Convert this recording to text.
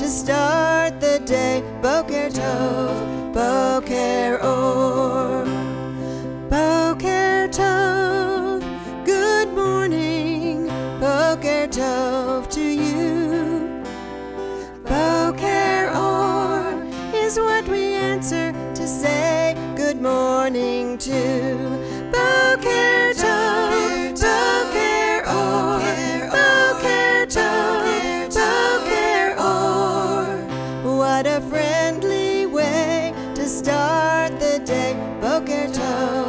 to start the day. Boker Tov, Boker Or. Boker Tov, good morning. Boker Tov to you. Boker Or is what we answer to say good morning to. Boker Tov, Boker Or, Boker Tov, Boker Or. What a friendly way to start the day. Boker Tov.